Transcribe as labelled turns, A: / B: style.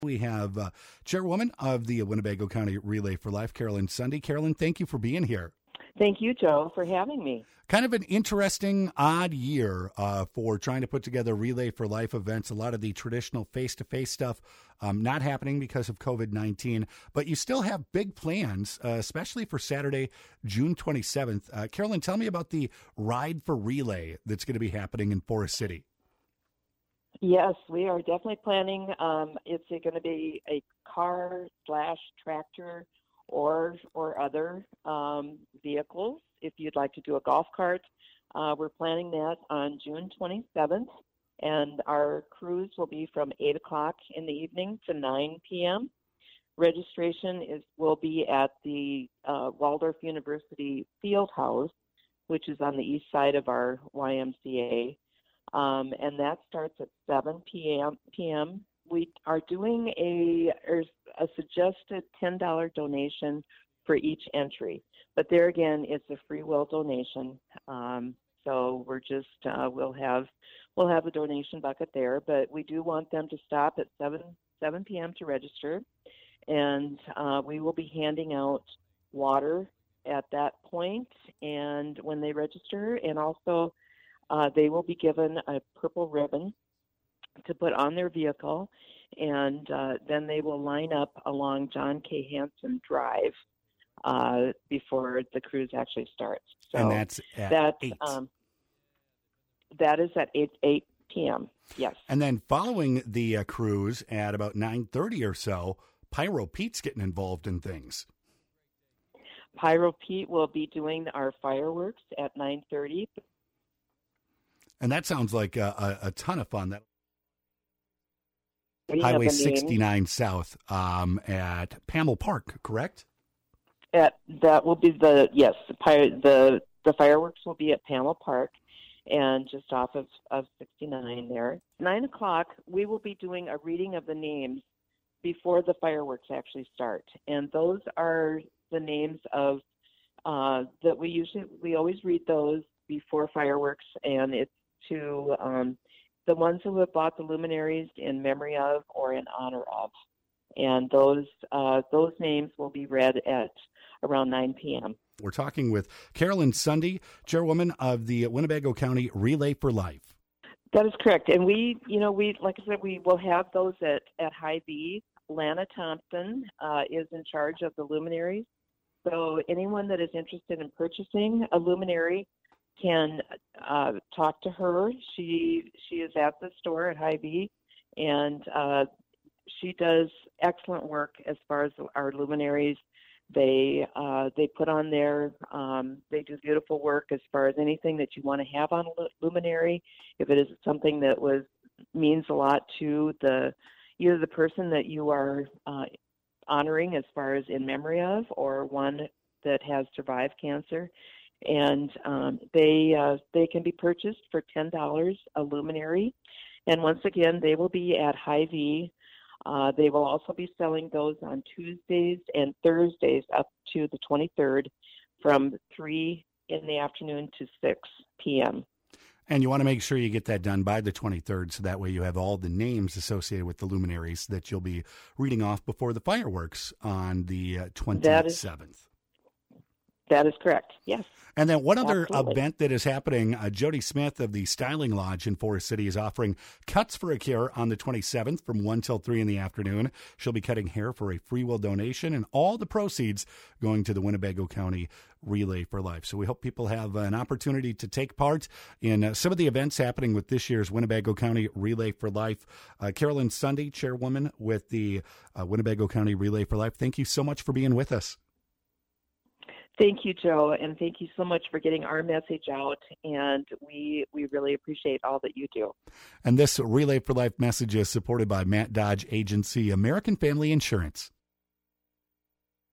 A: We have Chairwoman of the Winnebago County Relay for Life, Carolyn Sunday. Carolyn, thank you for being here.
B: Thank you, Joe, for having me.
A: Kind of an interesting, odd year for trying to put together Relay for Life events. A lot of the traditional face-to-face stuff not happening because of COVID-19, but you still have big plans, especially for Saturday, June 27th. Carolyn, tell me about the Ride for Relay that's going to be happening in Forest City.
B: Yes, we are definitely planning. It's going to be a car/tractor or other vehicles. If you'd like to do a golf cart, we're planning that on June 27th, and our cruise will be from 8 o'clock in the evening to 9 p.m. Registration will be at the Waldorf University Field House, which is on the east side of our YMCA. And that starts at 7 p.m. We are doing a suggested $10 donation for each entry, but there again, it's a free will donation. So we're just we'll have a donation bucket there, but we do want them to stop at 7 p.m. to register, and we will be handing out water at that point, and when they register, and also. They will be given a purple ribbon to put on their vehicle, and then they will line up along John K. Hanson Drive before the cruise actually starts. So
A: and that's at 8.
B: That is at 8 p.m., yes.
A: And then following the cruise at about 9:30 or so, Pyro Pete's getting involved in things.
B: Pyro Pete will be doing our fireworks at 9:30.
A: And that sounds like a ton of fun. That Highway 69 South at Pamela Park, correct?
B: That will be the fireworks will be at Pamela Park, and just off of 69 there. 9 o'clock, we will be doing a reading of the names before the fireworks actually start, and those are the names of that we always read those before fireworks, and it's to the ones who have bought the luminaries in memory of or in honor of. And those names will be read at around 9 p.m.
A: We're talking with Carolyn Sunday, Chairwoman of the Winnebago County Relay for Life.
B: That is correct. And we like I said, we will have those at Hy-Vee. Lana Thompson is in charge of the luminaries. So anyone that is interested in purchasing a luminary can talk to her. She is at the store at Hy-Vee, and she does excellent work as far as our luminaries. They put on they do beautiful work as far as anything that you want to have on a luminary. If it is something that means a lot to either the person that you are honoring as far as in memory of, or one that has survived cancer. And they can be purchased for $10 a luminary. And once again, they will be at Hy-Vee. They will also be selling those on Tuesdays and Thursdays up to the 23rd from 3 in the afternoon to 6 p.m.
A: And you want to make sure you get that done by the 23rd, so that way you have all the names associated with the luminaries that you'll be reading off before the fireworks on the 27th.
B: That is correct, yes.
A: And then one other
B: Absolutely.
A: event that is happening, Jody Smith of the Styling Lodge in Forest City is offering Cuts for a Cure on the 27th from 1 till 3 in the afternoon. She'll be cutting hair for a free will donation, and all the proceeds going to the Winnebago County Relay for Life. So we hope people have an opportunity to take part in some of the events happening with this year's Winnebago County Relay for Life. Carolyn Sunday, Chairwoman with the Winnebago County Relay for Life, thank you so much for being with us.
B: Thank you, Joe, and thank you so much for getting our message out, and we really appreciate all that you do.
A: And this Relay for Life message is supported by Matt Dodge Agency, American Family Insurance.